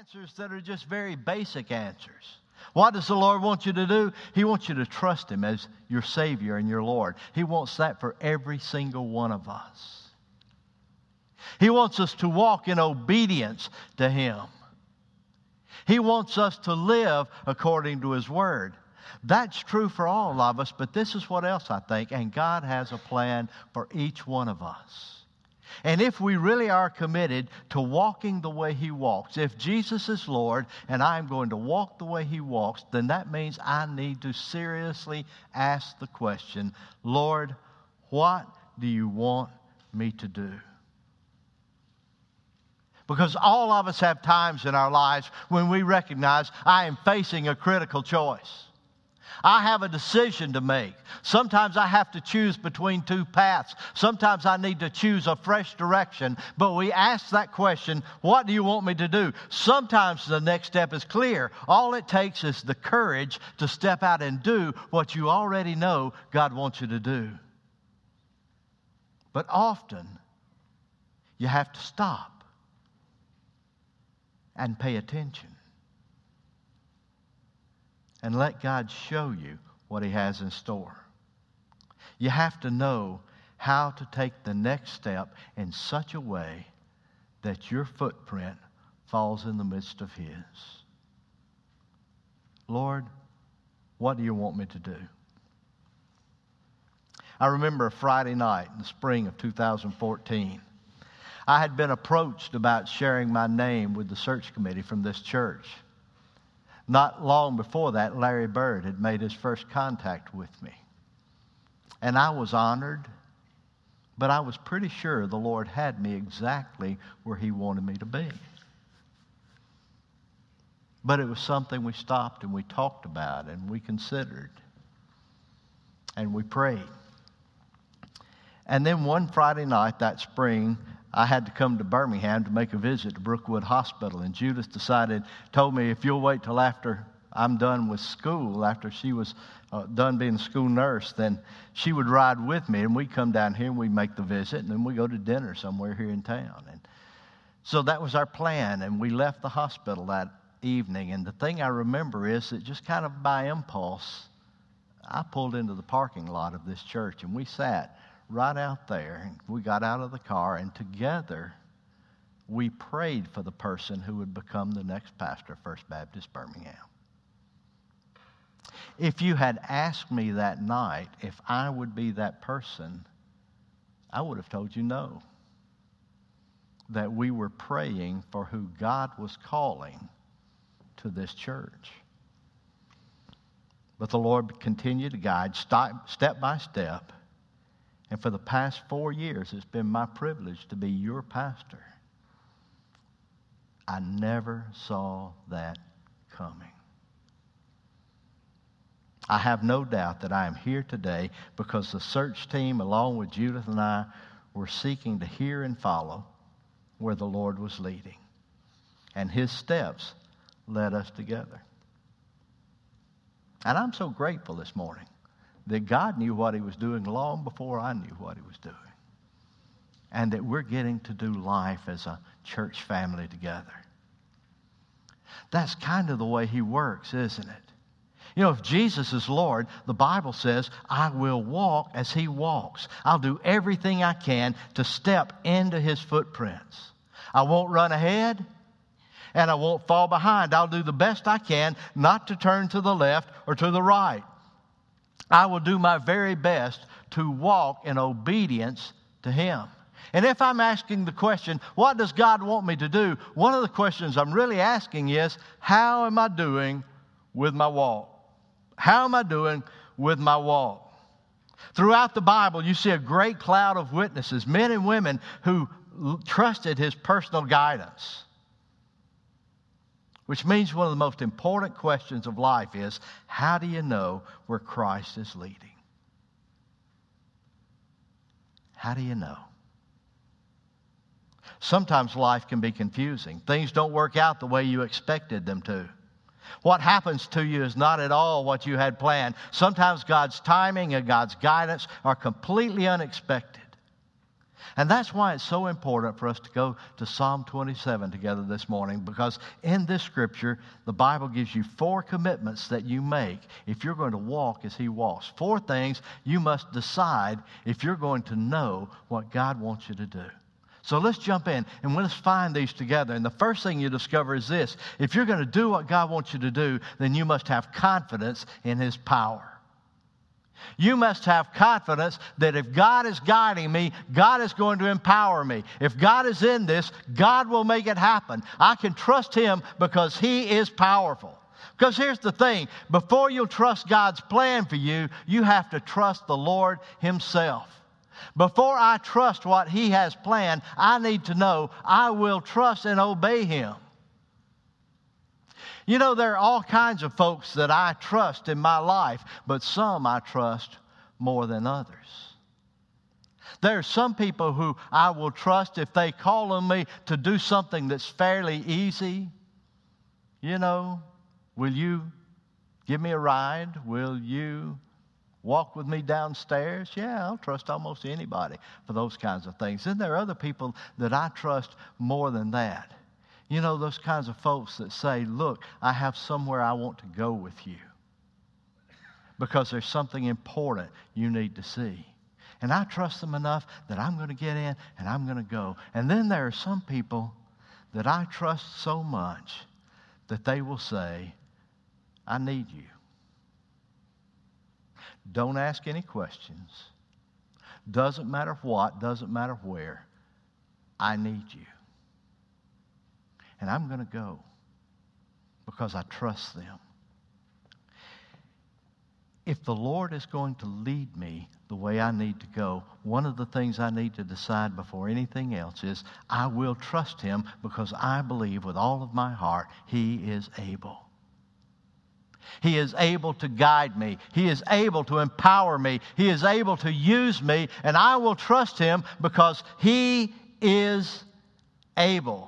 answers that are just very basic answers. What does the Lord want you to do? He wants you to trust Him as your Savior and your Lord. He wants that for every single one of us. He wants us to walk in obedience to Him. He wants us to live according to His Word. That's true for all of us, but this is what else I think, and God has a plan for each one of us. And if we really are committed to walking the way He walks, if Jesus is Lord and I'm going to walk the way He walks, then that means I need to seriously ask the question, Lord, what do you want me to do? Because all of us have times in our lives when we recognize I am facing a critical choice. I have a decision to make. Sometimes I have to choose between two paths. Sometimes I need to choose a fresh direction. But we ask that question, what do you want me to do? Sometimes the next step is clear. All it takes is the courage to step out and do what you already know God wants you to do. But often, you have to stop and pay attention. And let God show you what He has in store. You have to know how to take the next step in such a way that your footprint falls in the midst of His. Lord, what do you want me to do? I remember a Friday night in the spring of 2014. I had been approached about sharing my name with the search committee from this church. Not long before that, Larry Bird had made his first contact with me. And I was honored, but I was pretty sure the Lord had me exactly where He wanted me to be. But it was something we stopped and we talked about and we considered and we prayed. And then one Friday night that spring, I had to come to Birmingham to make a visit to Brookwood Hospital. And Judith told me, if you'll wait till after I'm done with school, after she was done being a school nurse, then she would ride with me. And we'd come down here and we'd make the visit. And then we'd go to dinner somewhere here in town. And so that was our plan. And we left the hospital that evening. And the thing I remember is that just kind of by impulse, I pulled into the parking lot of this church. And we sat right out there, and we got out of the car, and together we prayed for the person who would become the next pastor of First Baptist Birmingham. If you had asked me that night if I would be that person, I would have told you no. That we were praying for who God was calling to this church. But the Lord continued to guide step by step. And for the past 4 years, it's been my privilege to be your pastor. I never saw that coming. I have no doubt that I am here today because the search team, along with Judith and I, were seeking to hear and follow where the Lord was leading. And His steps led us together. And I'm so grateful this morning that God knew what He was doing long before I knew what He was doing. And that we're getting to do life as a church family together. That's kind of the way He works, isn't it? You know, if Jesus is Lord, the Bible says, I will walk as He walks. I'll do everything I can to step into His footprints. I won't run ahead, and I won't fall behind. I'll do the best I can not to turn to the left or to the right. I will do my very best to walk in obedience to Him. And if I'm asking the question, what does God want me to do? One of the questions I'm really asking is, how am I doing with my walk? How am I doing with my walk? Throughout the Bible, you see a great cloud of witnesses, men and women who trusted His personal guidance. Which means one of the most important questions of life is, how do you know where Christ is leading? How do you know? Sometimes life can be confusing. Things don't work out the way you expected them to. What happens to you is not at all what you had planned. Sometimes God's timing and God's guidance are completely unexpected. And that's why it's so important for us to go to Psalm 27 together this morning, because in this scripture, the Bible gives you 4 commitments that you make if you're going to walk as He walks. 4 things you must decide if you're going to know what God wants you to do. So let's jump in and let's find these together. And the first thing you discover is this: if you're going to do what God wants you to do, then you must have confidence in His power. You must have confidence that if God is guiding me, God is going to empower me. If God is in this, God will make it happen. I can trust Him because He is powerful. Because here's the thing: before you'll trust God's plan for you, you have to trust the Lord Himself. Before I trust what He has planned, I need to know I will trust and obey Him. You know, there are all kinds of folks that I trust in my life, but some I trust more than others. There are some people who I will trust if they call on me to do something that's fairly easy. You know, will you give me a ride? Will you walk with me downstairs? Yeah, I'll trust almost anybody for those kinds of things. Then there are other people that I trust more than that. You know, those kinds of folks that say, look, I have somewhere I want to go with you because there's something important you need to see. And I trust them enough that I'm going to get in and I'm going to go. And then there are some people that I trust so much that they will say, I need you. Don't ask any questions. Doesn't matter what, doesn't matter where. I need you. And I'm going to go because I trust them. If the Lord is going to lead me the way I need to go, one of the things I need to decide before anything else is I will trust Him because I believe with all of my heart He is able. He is able to guide me. He is able to empower me. He is able to use me, and I will trust Him because He is able.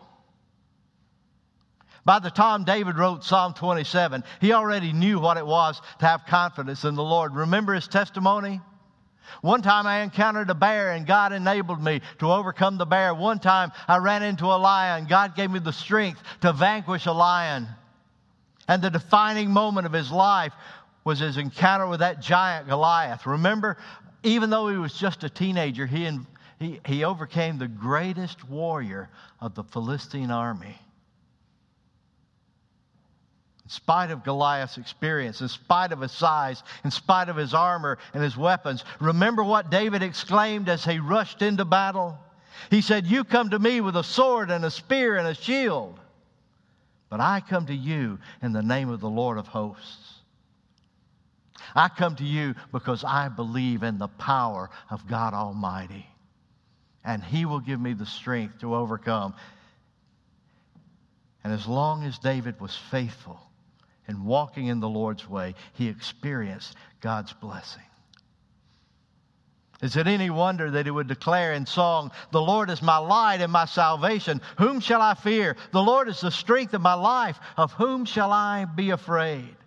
By the time David wrote Psalm 27, he already knew what it was to have confidence in the Lord. Remember his testimony? One time I encountered a bear and God enabled me to overcome the bear. One time I ran into a lion. God gave me the strength to vanquish a lion. And the defining moment of his life was his encounter with that giant Goliath. Remember, even though he was just a teenager, he overcame the greatest warrior of the Philistine army. In spite of Goliath's experience, in spite of his size, in spite of his armor and his weapons, remember what David exclaimed as he rushed into battle? He said, you come to me with a sword and a spear and a shield, but I come to you in the name of the Lord of hosts. I come to you because I believe in the power of God Almighty, and He will give me the strength to overcome. And as long as David was faithful and walking in the Lord's way, he experienced God's blessing. Is it any wonder that he would declare in song, the Lord is my light and my salvation. Whom shall I fear? The Lord is the strength of my life. Of whom shall I be afraid?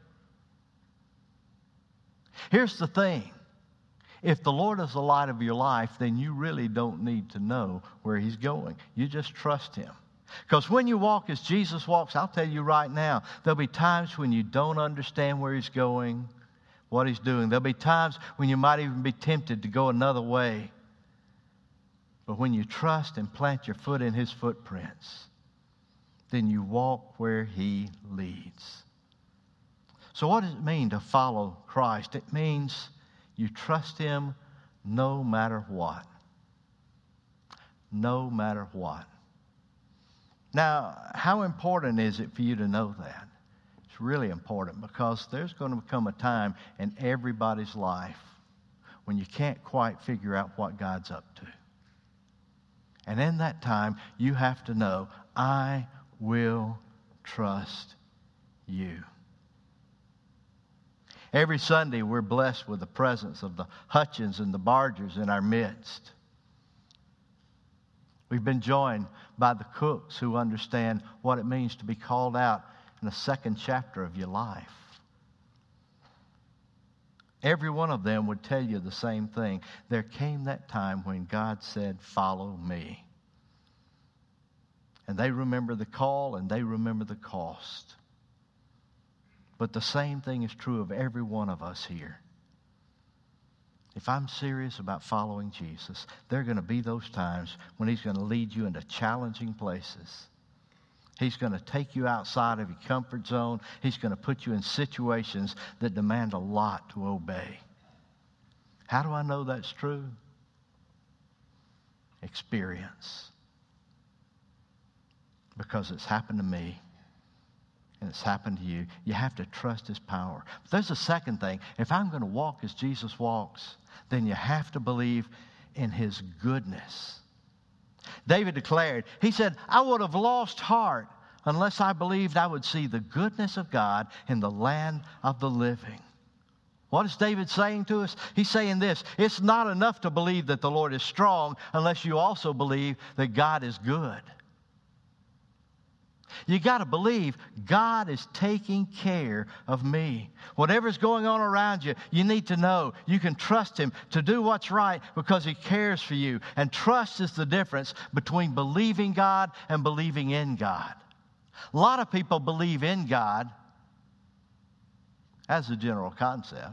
Here's the thing. If the Lord is the light of your life, then you really don't need to know where He's going. You just trust Him. Because when you walk as Jesus walks, I'll tell you right now, there'll be times when you don't understand where He's going, what He's doing. There'll be times when you might even be tempted to go another way. But when you trust and plant your foot in His footprints, then you walk where He leads. So what does it mean to follow Christ? It means you trust Him no matter what. No matter what. Now, how important is it for you to know that? It's really important because there's going to come a time in everybody's life when you can't quite figure out what God's up to. And in that time, you have to know, I will trust you. Every Sunday, we're blessed with the presence of the Hutchins and the Bargers in our midst. We've been joined by the Cooks who understand what it means to be called out in the second chapter of your life. Every one of them would tell you the same thing. There came that time when God said, "Follow me." And they remember the call and they remember the cost. But the same thing is true of every one of us here. If I'm serious about following Jesus, there are going to be those times when He's going to lead you into challenging places. He's going to take you outside of your comfort zone. He's going to put you in situations that demand a lot to obey. How do I know that's true? Experience. Because it's happened to me and it's happened to you. You have to trust His power. But there's a second thing. If I'm going to walk as Jesus walks, then you have to believe in His goodness. David declared, he said, "I would have lost heart unless I believed I would see the goodness of God in the land of the living." What is David saying to us? He's saying this: it's not enough to believe that the Lord is strong unless you also believe that God is good. You got to believe God is taking care of me. Whatever's going on around you, you need to know you can trust Him to do what's right because He cares for you. And trust is the difference between believing God and believing in God. A lot of people believe in God as a general concept.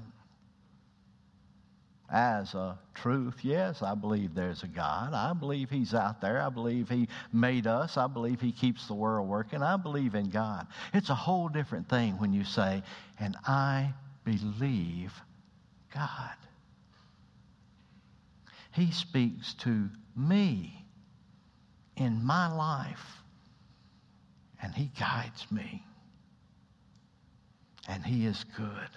As a truth, yes, I believe there's a God. I believe He's out there. I believe He made us. I believe He keeps the world working. I believe in God. It's a whole different thing when you say, "And I believe God." He speaks to me in my life, and He guides me, and He is good.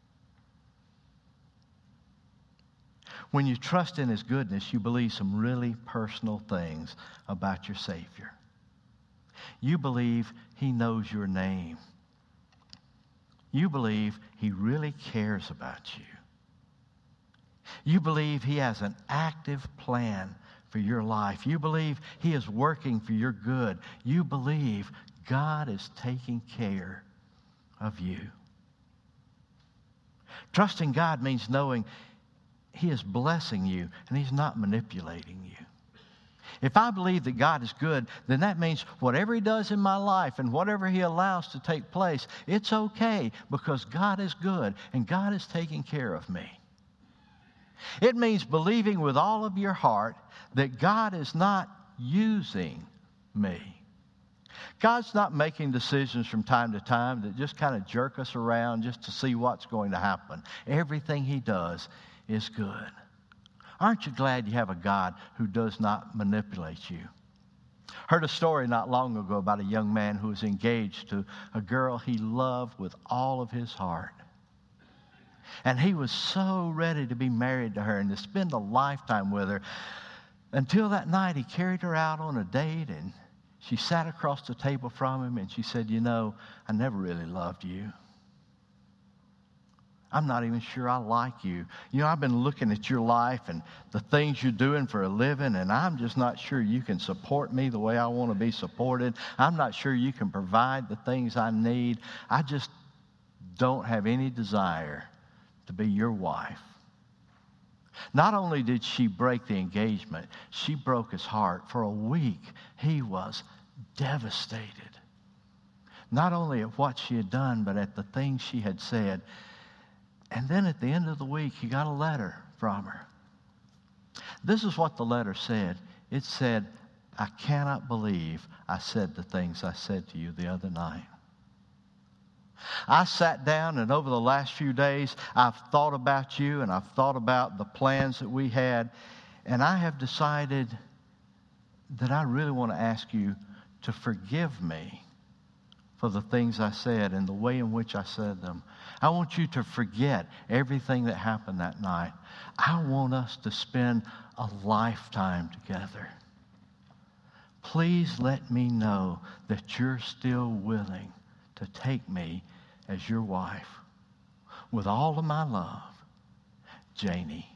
When you trust in His goodness, you believe some really personal things about your Savior. You believe He knows your name. You believe He really cares about you. You believe He has an active plan for your life. You believe He is working for your good. You believe God is taking care of you. Trusting God means knowing He is blessing you and He's not manipulating you. If I believe that God is good, then that means whatever He does in my life and whatever He allows to take place, it's okay because God is good and God is taking care of me. It means believing with all of your heart that God is not using me. God's not making decisions from time to time that just kind of jerk us around just to see what's going to happen. Everything He does is good. Aren't you glad you have a God who does not manipulate you? Heard a story not long ago about a young man who was engaged to a girl he loved with all of his heart. And he was so ready to be married to her and to spend a lifetime with her. Until that night, he carried her out on a date and she sat across the table from him and she said, "You know, I never really loved you. I'm not even sure I like you. You know, I've been looking at your life and the things you're doing for a living, and I'm just not sure you can support me the way I want to be supported. I'm not sure you can provide the things I need. I just don't have any desire to be your wife." Not only did she break the engagement, she broke his heart. For a week, he was devastated. Not only at what she had done, but at the things she had said. And then at the end of the week, he got a letter from her. This is what the letter said. It said, "I cannot believe I said the things I said to you the other night. I sat down and over the last few days, I've thought about you and I've thought about the plans that we had. And I have decided that I really want to ask you to forgive me for the things I said and the way in which I said them. I want you to forget everything that happened that night. I want us to spend a lifetime together. Please let me know that you're still willing to take me as your wife. With all of my love, Janie."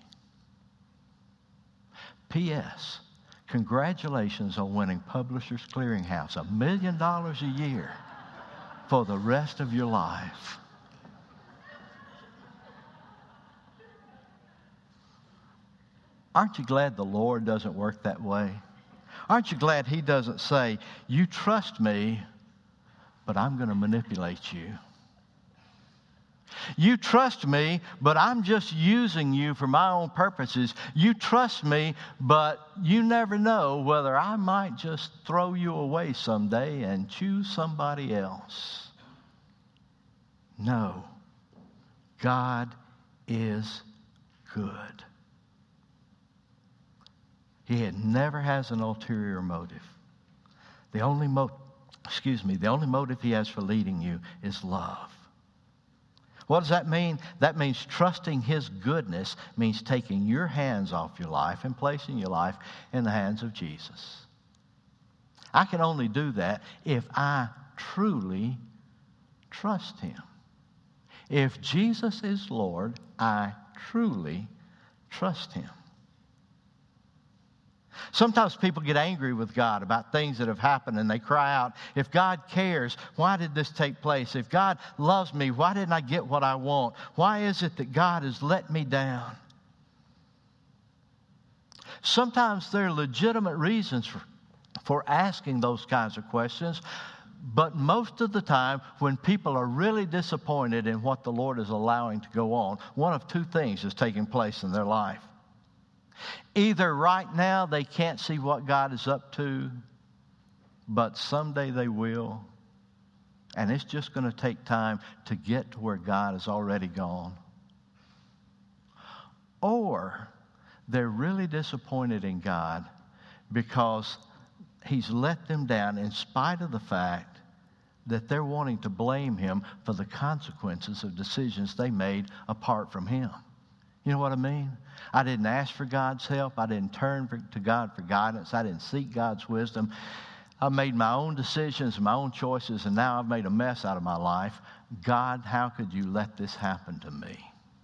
P.S. Congratulations on winning Publishers Clearinghouse, $1 million a year for the rest of your life. Aren't you glad the Lord doesn't work that way? Aren't you glad He doesn't say, you trust me, but I'm going to manipulate you. You trust me, but I'm just using you for my own purposes. You trust me, but you never know whether I might just throw you away someday and choose somebody else. No, God is good. He never has an ulterior motive. The only motive He has for leading you is love. What does that mean? That means trusting His goodness means taking your hands off your life and placing your life in the hands of Jesus. I can only do that if I truly trust Him. If Jesus is Lord, I truly trust Him. Sometimes people get angry with God about things that have happened and they cry out, if God cares, why did this take place? If God loves me, why didn't I get what I want? Why is it that God has let me down? Sometimes there are legitimate reasons for asking those kinds of questions, but most of the time when people are really disappointed in what the Lord is allowing to go on, one of two things is taking place in their life. Either right now they can't see what God is up to, but someday they will. And it's just going to take time to get to where God has already gone. Or they're really disappointed in God because He's let them down in spite of the fact that they're wanting to blame Him for the consequences of decisions they made apart from Him. You know what I mean? I didn't ask for God's help. I didn't turn to God for guidance. I didn't seek God's wisdom. I made my own decisions, my own choices, and now I've made a mess out of my life. God, how could you let this happen to me?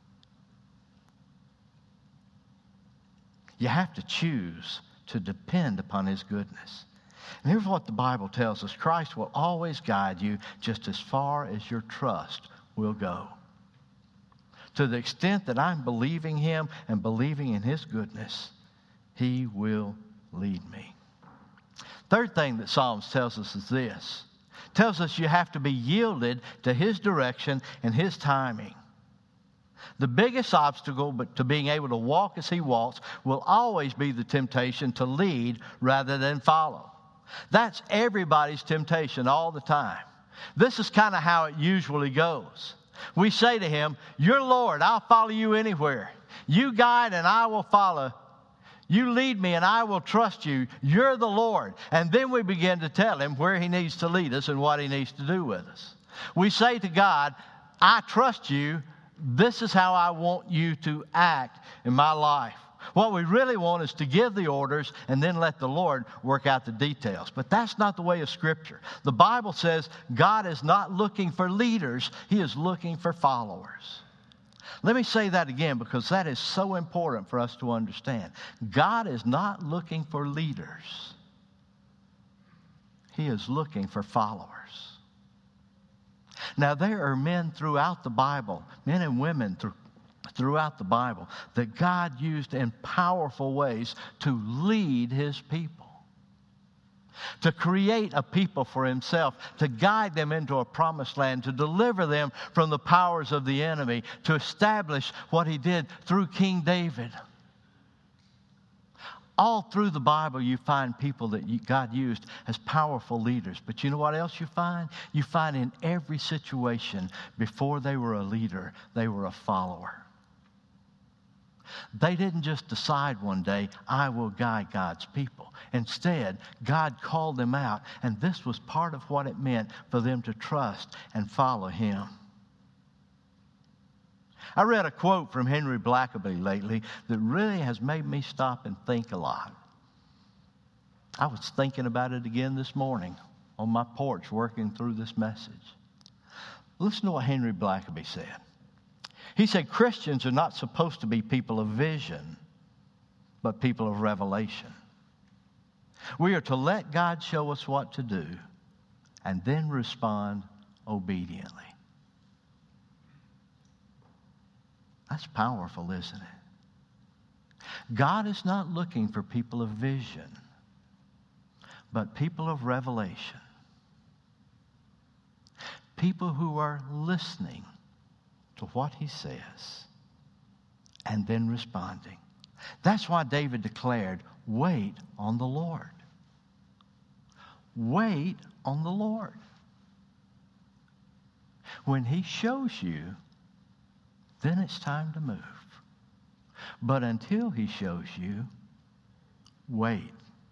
You have to choose to depend upon His goodness. And here's what the Bible tells us. Christ will always guide you just as far as your trust will go. To the extent that I'm believing Him and believing in His goodness, He will lead me. Third thing that Psalms tells us is this. It tells us you have to be yielded to His direction and His timing. The biggest obstacle to being able to walk as He walks will always be the temptation to lead rather than follow. That's everybody's temptation all the time. This is kind of how it usually goes. We say to Him, you're Lord, I'll follow you anywhere. You guide and I will follow. You lead me and I will trust you. You're the Lord. And then we begin to tell Him where He needs to lead us and what He needs to do with us. We say to God, I trust you. This is how I want you to act in my life. What we really want is to give the orders and then let the Lord work out the details. But that's not the way of Scripture. The Bible says God is not looking for leaders. He is looking for followers. Let me say that again because that is so important for us to understand. God is not looking for leaders. He is looking for followers. Now, there are men throughout the Bible, men and women throughout the Bible, that God used in powerful ways to lead His people, to create a people for Himself, to guide them into a promised land, to deliver them from the powers of the enemy, to establish what He did through King David. All through the Bible, you find people that God used as powerful leaders. But you know what else you find? You find in every situation, before they were a leader, they were a follower. They didn't just decide one day, I will guide God's people. Instead, God called them out, and this was part of what it meant for them to trust and follow Him. I read a quote from Henry Blackaby lately that really has made me stop and think a lot. I was thinking about it again this morning on my porch working through this message. Listen to what Henry Blackaby said. He said, Christians are not supposed to be people of vision, but people of revelation. We are to let God show us what to do and then respond obediently. That's powerful, isn't it? God is not looking for people of vision, but people of revelation. People who are listening to what he says and then responding. That's why David declared, wait on the Lord. Wait on the Lord. When he shows you, then it's time to move. But until he shows you, wait.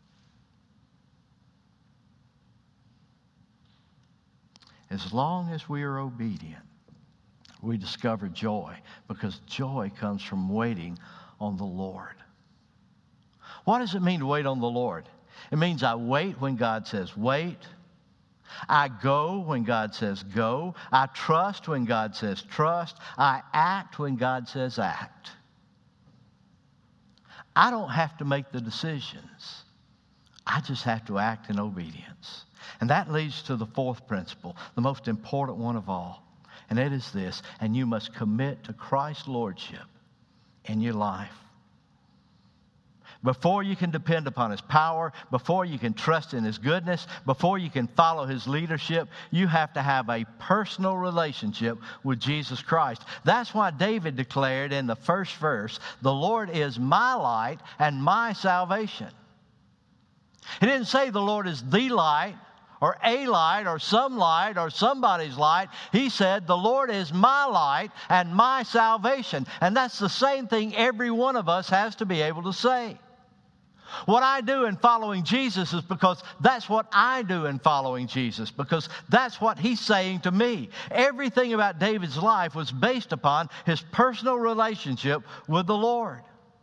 As long as we are obedient, we discover joy, because joy comes from waiting on the Lord. What does it mean to wait on the Lord? It means I wait when God says wait. I go when God says go. I trust when God says trust. I act when God says act. I don't have to make the decisions. I just have to act in obedience. And that leads to the fourth principle, the most important one of all. And it is this: and you must commit to Christ's lordship in your life. Before you can depend upon his power, before you can trust in his goodness, before you can follow his leadership, you have to have a personal relationship with Jesus Christ. That's why David declared in the first verse, the Lord is my light and my salvation. He didn't say the Lord is the light or a light or some light or somebody's light. He said, the Lord is my light and my salvation. And that's the same thing every one of us has to be able to say. What I do in following Jesus is because that's what I do in following Jesus, because that's what he's saying to me. Everything about David's life was based upon his personal relationship with the Lord.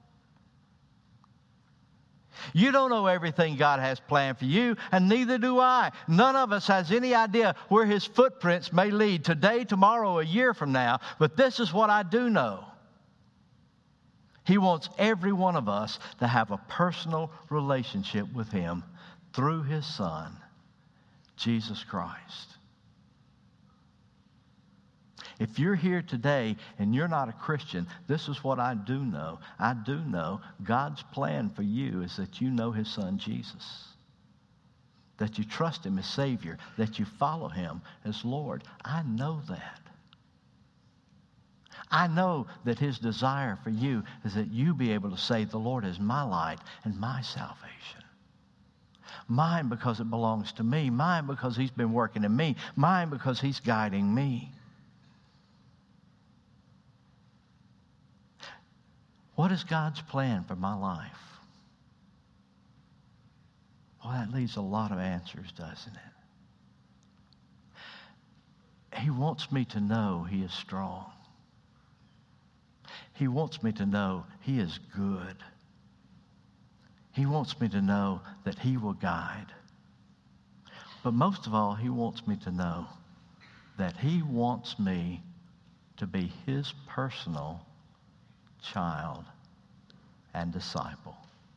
You don't know everything God has planned for you, and neither do I. None of us has any idea where his footprints may lead today, tomorrow, a year from now. But this is what I do know. He wants every one of us to have a personal relationship with him through his Son, Jesus Christ. If you're here today and you're not a Christian, this is what I do know. I do know God's plan for you is that you know his Son, Jesus. That you trust him as Savior. That you follow him as Lord. I know that. I know that his desire for you is that you be able to say, the Lord is my light and my salvation. Mine because it belongs to me. Mine because he's been working in me. Mine because he's guiding me. What is God's plan for my life? Well, that leaves a lot of answers, doesn't it? He wants me to know he is strong. He wants me to know he is good. He wants me to know that he will guide. But most of all, he wants me to know that he wants me to be his personal child and disciple.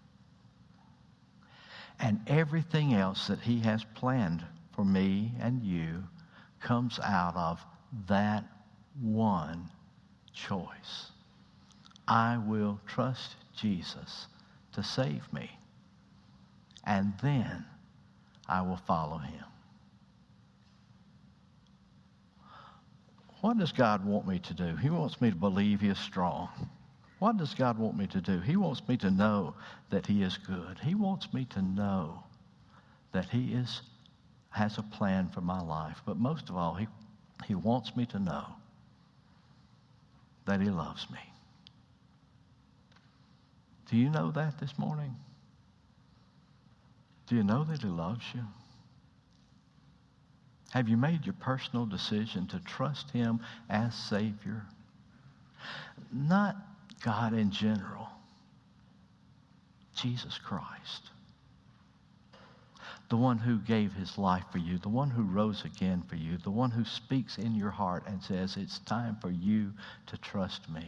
And everything else that he has planned for me and you comes out of that one choice. I will trust Jesus to save me, and then I will follow him. What does God want me to do? He wants me to believe he is strong. What does God want me to do? He wants me to know that he is good. He wants me to know that he has a plan for my life. But most of all, he wants me to know that he loves me. Do you know that this morning? Do you know that he loves you? Have you made your personal decision to trust him as Savior? Not God in general. Jesus Christ. The one who gave his life for you. The one who rose again for you. The one who speaks in your heart and says, it's time for you to trust me.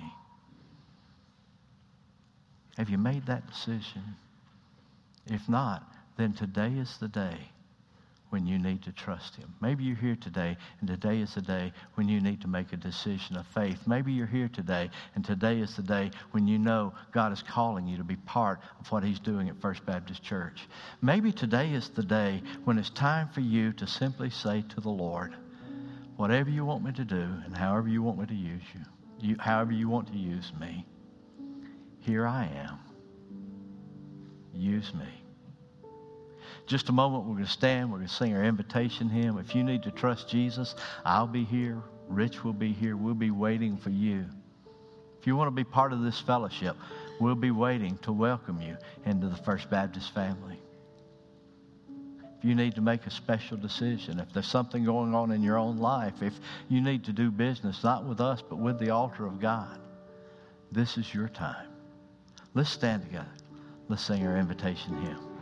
Have you made that decision? If not, then today is the day when you need to trust him. Maybe you're here today, and today is the day when you need to make a decision of faith. Maybe you're here today, and today is the day when you know God is calling you to be part of what he's doing at First Baptist Church. Maybe today is the day when it's time for you to simply say to the Lord, whatever you want me to do and however you want me to use you, however you want to use me, here I am. Use me. Just a moment, we're going to stand. We're going to sing our invitation hymn. If you need to trust Jesus, I'll be here. Rich will be here. We'll be waiting for you. If you want to be part of this fellowship, we'll be waiting to welcome you into the First Baptist family. If you need to make a special decision, if there's something going on in your own life, if you need to do business, not with us, but with the altar of God, this is your time. Let's stand together. Let's sing our invitation hymn.